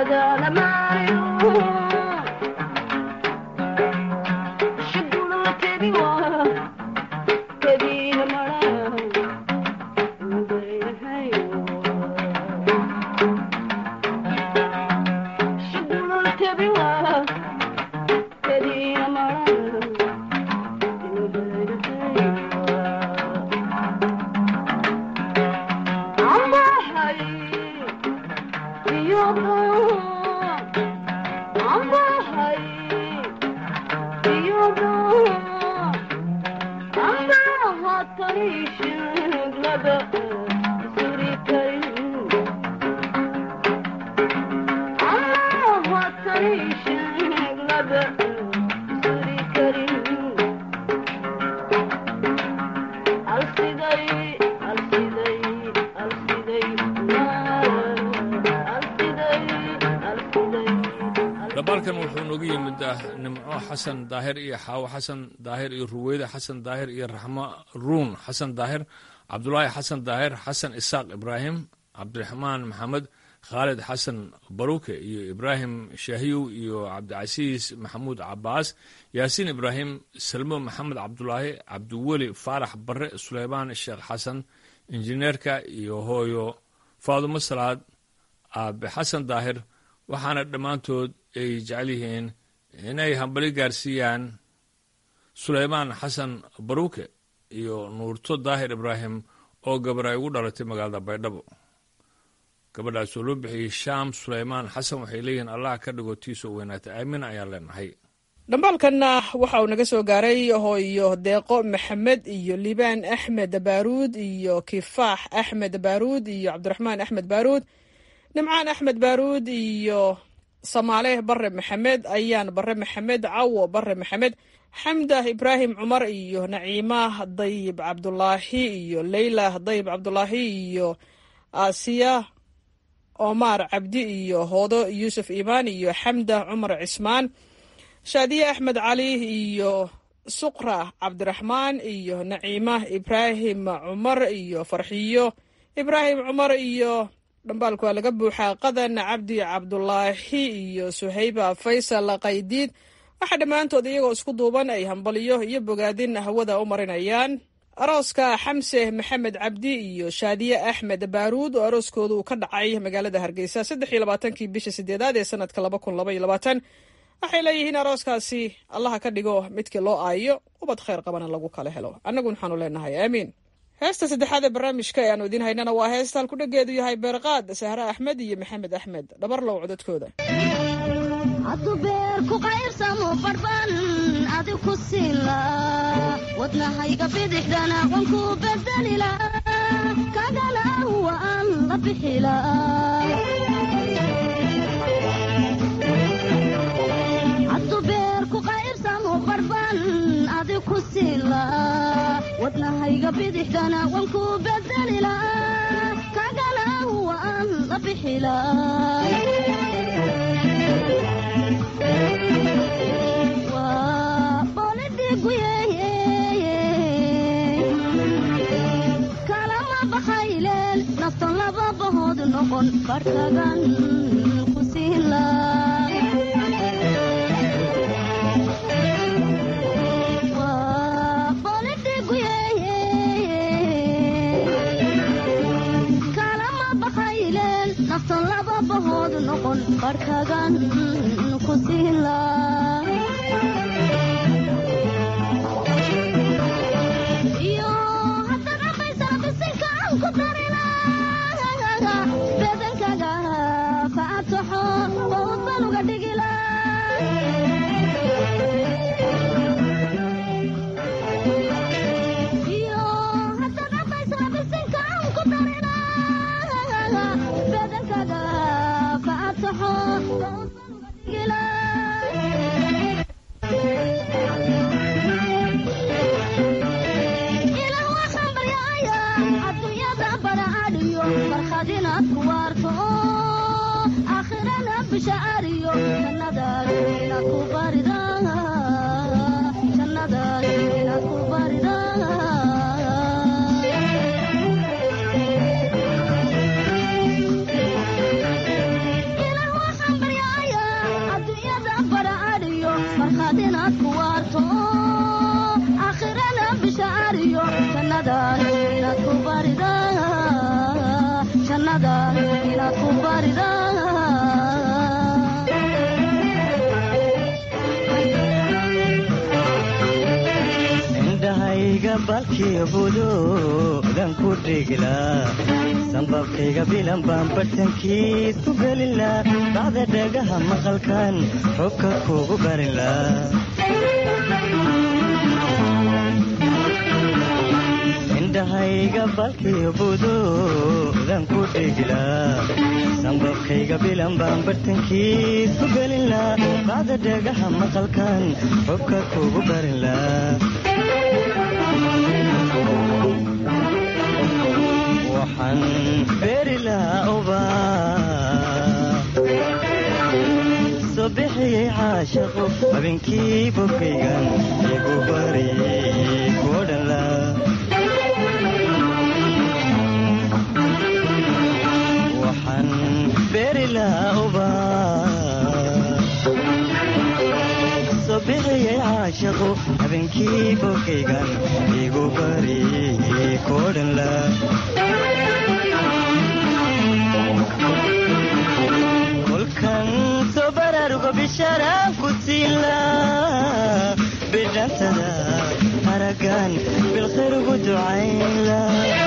Speaker 1: dabaalkan wuxuu noogu yimid nimco xasan daahir iyo xaawo xasan daahir iyo ruweyda xasan daahir iyo raxmo ruun xasan daahir cabdulaahi xasan daahir xasan isaaq ibraahim cabdiraxmaan maxamed khaalid xasan baruke iyo ibraahim shaahiyow iyo cabdicasiis maxamuud cabaas yaasiin ibraahim salmo maxamed cabdulaahi cabdiweli faarax barre suleymaan sheekh xasan injineerka iyo hooyo faadumo salaad aabe xasan daahir waxaana dhammaantood ay jecel yihiin inay hambali gaarsiiyaan suleymaan xasan baruke iyo nuurto daahir ibraahim oo gabar ay ugu dhalatay magaalada baydhabo gabadhaas oo loo bixiyey shaam suleymaan xasan waxay leeyihiin allah ka dhigo tiisoo weynaata aamin ayaan leenahay
Speaker 10: dhambaalkanna waxa uu naga soo gaaray hooyo deeqo maxamed iyo liibaan axmed baaruud iyo kifaax axmed baaruud iyo cabdiraxmaan axmed baaruud nimcaan axmed baaruud iyo samaale bare maxamed ayaan bare maxamed cawo bare maxamed xamda ibraahim cumar iyo naciima dayib cabdulaahi iyo leyla dayib cabdulaahi iyo aasiya omar cabdi iyo hoodo yuusuf iimaan iyo xamda cumar cismaan shaadiye axmed cali iyo suqra cabdiraxmaan iyo naciima ibraahim cumar iyo farxiyo ibraahim cumar iyo dhambaalku waa laga buuxaa qadan cabdi cabdulaahi iyo suhayba faysal qaydiid waxaa dhammaantood iyagoo isku duuban ay hambaliyo iyo bogaadin hawada u marinayaan arooska xamse maxamed cabdi iyo shaadiye axmed baaruud oo arooskooda uu ka dhacay magaalada hargeysa 23 bisha 8 ee sanadka 2022 waxay leeyihiin arooskaasi allaha ka dhigo midkii loo aayo ubad khayr qabana lagu kala helo annagu waxaanu leenahay aamiin heesta saddexaad ee barnaamijka ee aanu idiin haynana waa heesta halkudhageedu yahay beerqaad sahre axmed iyo maxamed axmed dhabarlow codadkooda
Speaker 12: hadduu beer ku qaybsamo barban adi ku siila wadnahayga bidixdana qonku bedelila kagala waan la bixila hadduu beer ku qaybsamo barban adi ku siila wadnahayga bidixdana qonku bedelila kagala waan la bixila kalama bakhayleel naftan laba bahood noqon barkagan ku siila kalama bakhayleel naftan laba bahood noqon barkagan ku siila barashada inaad ku barida
Speaker 13: indhahayga balkii buduudan ku dhigla sanbabkayga bilan baan bartankiis ku gelila bacda dhagaha maqalkan xubka kugu barila indhahayga balkii buduudan ku dhigla sanbabkayga bilan baan bartankiis ku gelila bacda dhagaha maqalkan xubka kugu barila waxaan beeri lahaa ubaa soo bixiyey caashaqu habeenkii bogkaygan igu bariyey kuwo dhanla waxaan beeri lahaa ubaa soo bixiyey caashaqu habeenkii bogkaygan igu bariyey kuwo dhanla kolkan soo baraaruga bishaaraan ku siila bidhantada haragan bilkhayr ugu ducayla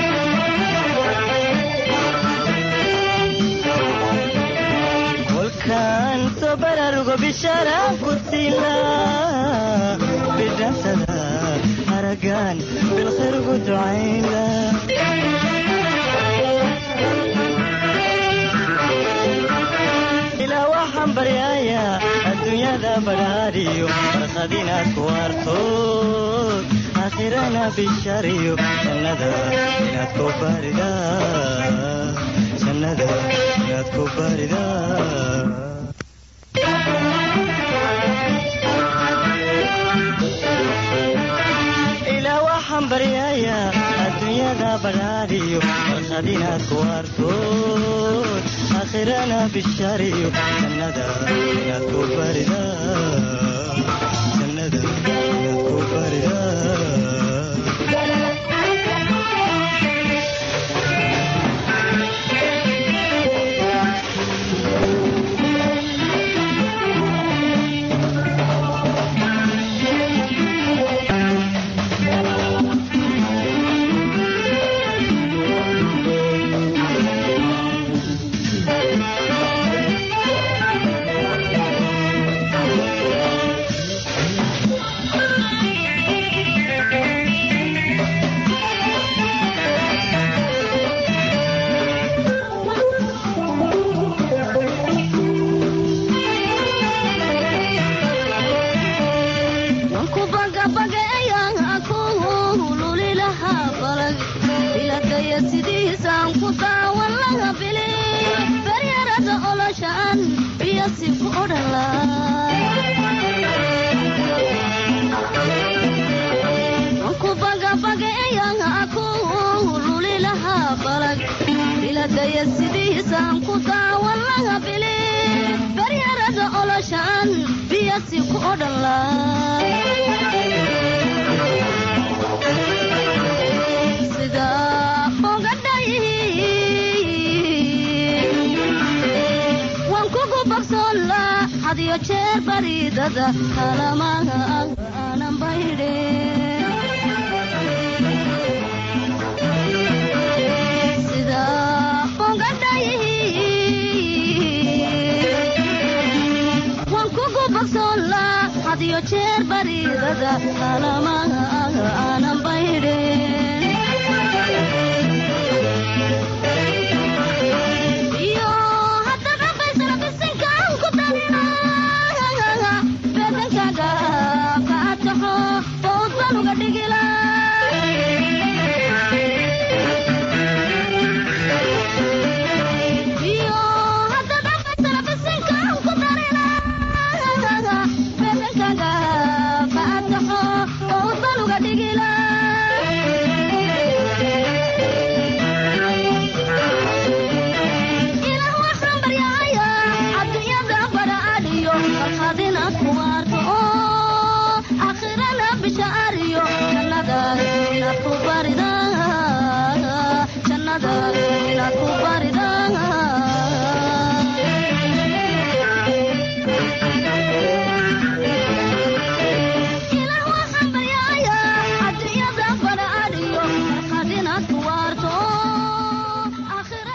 Speaker 13: kolkan soo baraaruga bishaaraan ku siila bidhantada haragan bilkhayr ugu ducayla waxaan baryaaya adduunyada badhaadhiyo farqad inaad ku artood aakhirana bishariyo jannada inaad ku barida jannada inaad ku barida ilaa waxaan baryaaya adduunyada badhaadhiyo farqad inaad ku artood آخرنا بالشارع جندا يا كبرنا جندا يا كبرنا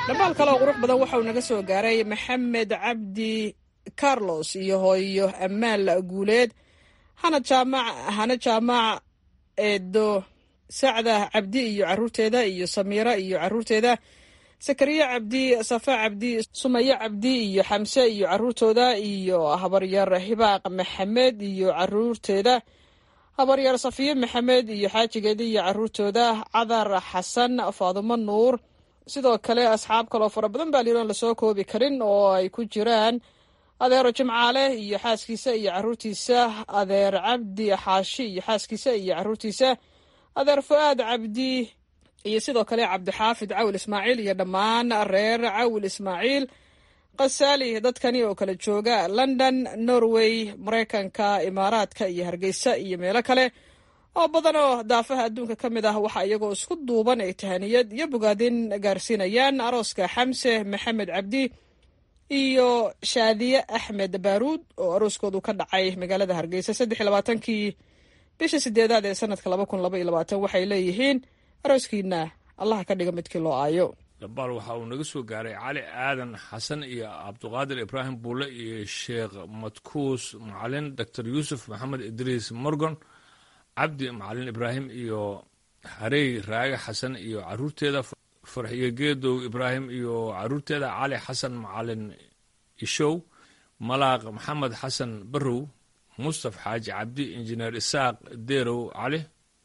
Speaker 10: dhammaal kale oo qurux badan waxauu naga soo gaaray maxamed cabdi carlos iyo hooyo amaal guuleed hana jaamac eedo sacda cabdi iyo caruurteeda iyo samiira iyo caruurteeda sakariya cabdi safa cabdi sumaya cabdi iyo xamse iyo caruurtooda iyo habaryar hibaaq maxamed iyo caruurteeda habaryar safiye maxamed iyo xaajigeeda iyo caruurtooda cadar xasan faadumo nuur sidoo kale asxaab kaloo fara badan baa liiroon lasoo koobi karin oo ay ku jiraan adeero jimcaale iyo xaaskiisa iyo caruurtiisa adeer cabdi xaashi iyo xaaskiisa iyo caruurtiisa adeer fu-aad cabdi iyo sidoo kale cabdixaafid cawil ismaaciil iyo dhammaan reer cawil ismaaciil qasaali dadkani oo kala jooga london norway maraykanka imaaraadka iyo hargeysa iyo meelo kale oo badan oo daafaha adduunka ka mid ah waxaa iyagoo isku duuban ay tahaniyad iyo bogaadin gaarsiinayaan arooska xamse maxamed cabdi iyo shaadiye axmed baaruud oo arooskoodu ka dhacay magaalada hargeysa 23kii bisha 8aad ee sanadka 2022 waxay leeyihiin arooskiina allaha ka dhiga midkii loo aayo
Speaker 1: dabaal waxa uu naga soo gaaray cali aadan xasan iyo cabduqaadir ibraahim buule iyo sheekh madkuus macalin dr yuusuf maxamed idriis morgan cabdi macalin ibraahim iyo harey raage xasan iyo caruurteeda farxiyo geedow ibraahim iyo caruurteeda cali xasan macalin ishow malaaq maxamed xasan barow mustaf xaaji cabdi injineer isaaq deerow cali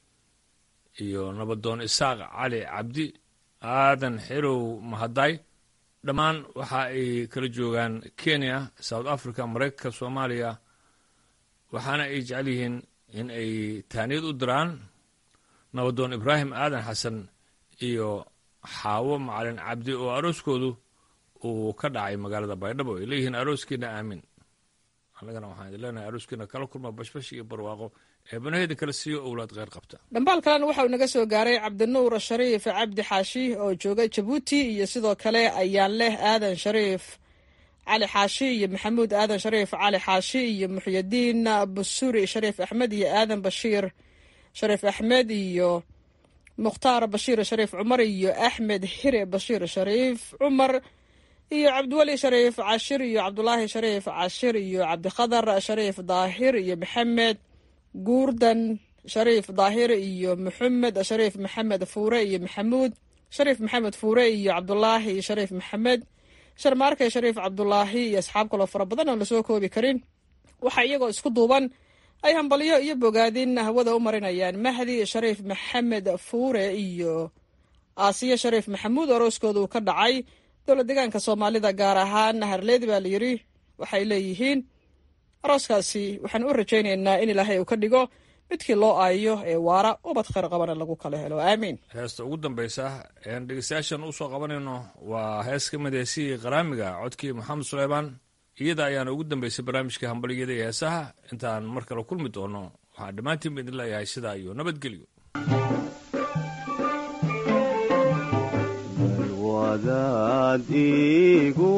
Speaker 1: iyo nabadoon isaaq cali cabdi aadan xirow mahaday dhammaan waxa ay kala joogaan kenya south africa maraykanka soomaaliya waxaana ay jecel yihiin in ay taaniyad u diraan nabadoon ibraahim aadan xasan iyo xaawo macalin cabdi oo arooskoodu uu ka dhacay magaalada baydhabo ay leeyihiin arooskiina aamin annagana waxaan idin leenahay arooskiina kala kulma bashbash iyo barwaaqo eebanaheeda kala siiyo owlaad kheyr qabta
Speaker 10: dhambaal kalena waxa uu naga soo gaaray cabdinuur shariif cabdi xaashi oo jooga jabuuti iyo sidoo kale ayaan leh aadan shariif cali xaashi iyo maxamuud aadan shariif cali xaashi iyo muxyadiin busuri shariif axmed iyo aadan bashiir shariif axmed iyo mukhtaar bashiir shariif cumar iyo axmed xire bashiir shariif cumar iyo cabdiweli shariif cashir iyo cabdulaahi shariif cashir iyo cabdikhadar shariif daahir iyo maxamed guurdan shariif daahir iyo maxamed shariif maxamed fuure iyo maxamuud shariif maxamed fuure iyo cabdulaahi shariif maxamed sharmaarke shariif cabdulaahi iyo asxaab kaloo fara badan oon lasoo koobi karin waxaa iyagoo isku duuban ay hambalyo iyo bogaadin hawada u marinayaan mahdi shariif maxamed fuure iyo aasiya shariif maxamuud arooskoodu ka dhacay dowlad deegaanka soomaalida gaar ahaan harleedi baa layidhi waxay leeyihiin arooskaasi waxaan u rajaynaynaa in ilaahay uu ka dhigo midkii loo aayo ee waara ubad khayr qabana lagu kala helo aamiin
Speaker 1: heesta ugu dambaysa ean dhegeystayaashan usoo qabanayno waa hees ka mid heesihii qaraamiga codkii maxamed suleymaan iyada ayaana ugu dambaysay barnaamijka hambalyada iyo heesaha intaan mar kale kulmi doono waxaan dhammaantiin ba idin leeyahay sidaa iyo nabadgelyo
Speaker 13: wadaad igu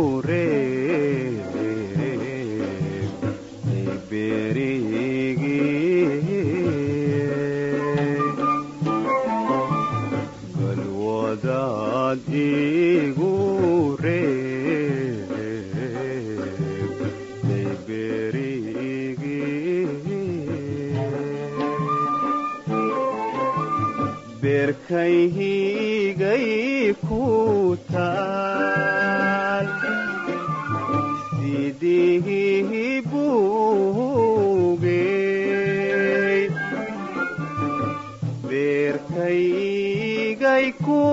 Speaker 13: berkayhigay ku taal sidii buugey berkaygay ku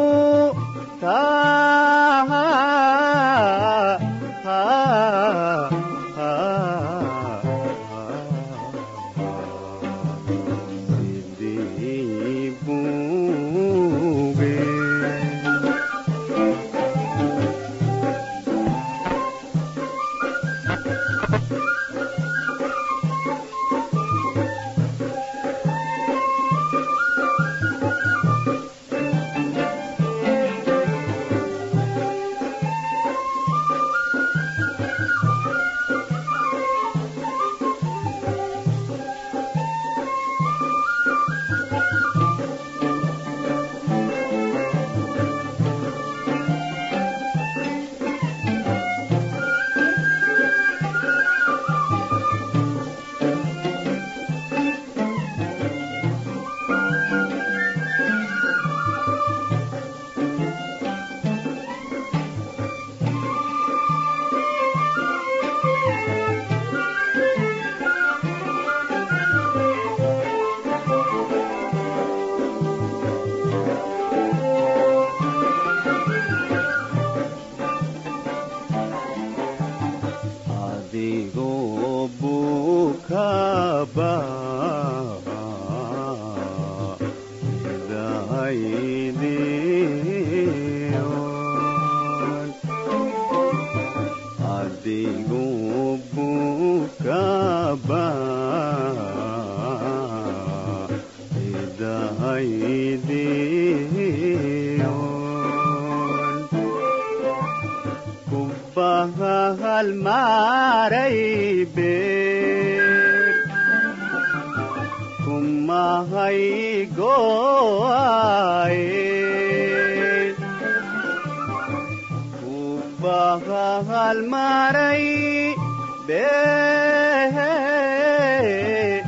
Speaker 14: bahal maray beer kumahay go'aye bahal maray beer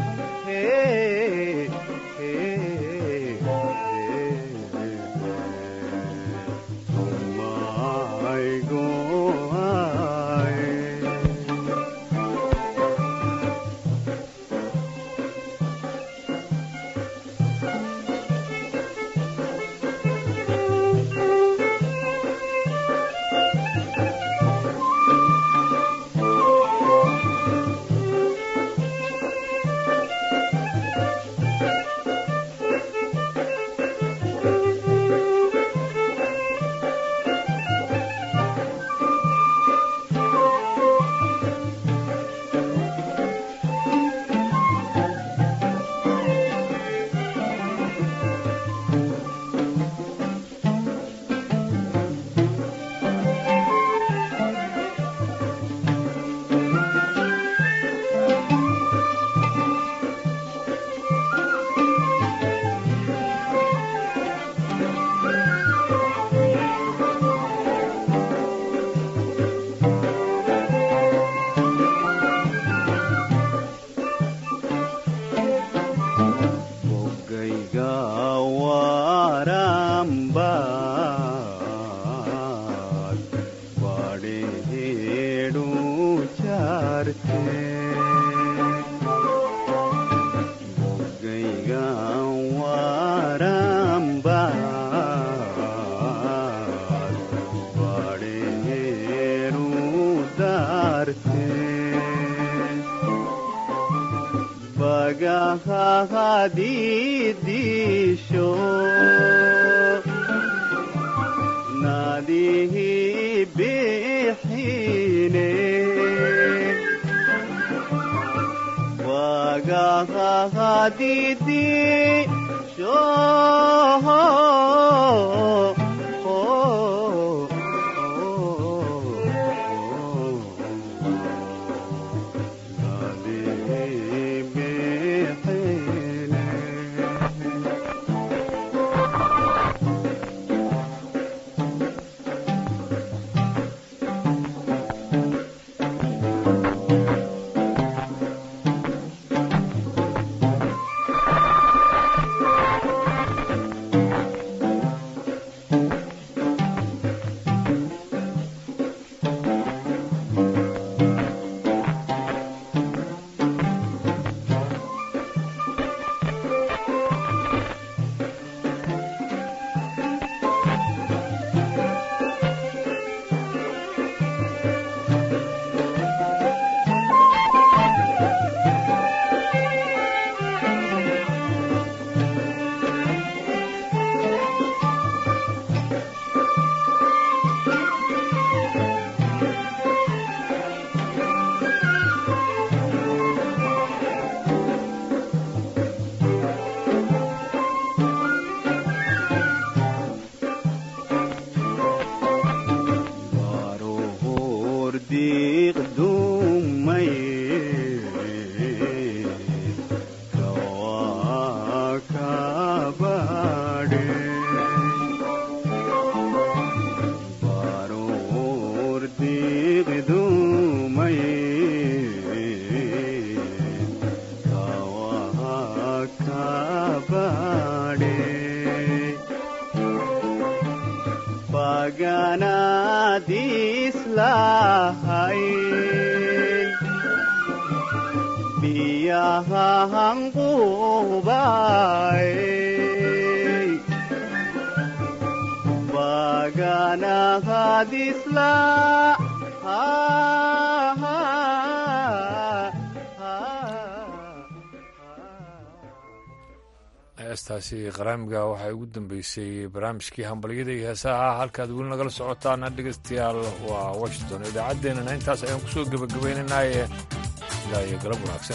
Speaker 14: Hadidisho nadihi bihine waga hadidisho
Speaker 1: heestaasi qaraamiga waxay ugu dambeysay barnaamijkii hambalyada iyo heesaha halkaad weli nagala socotaan dhegaystayaal waa washington idaacaddeenana intaas ayaan kusoo gebagabaynaynaaye ilaa iyo galab wanaagsan.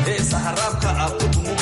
Speaker 15: ee saxaraabka ah kutumo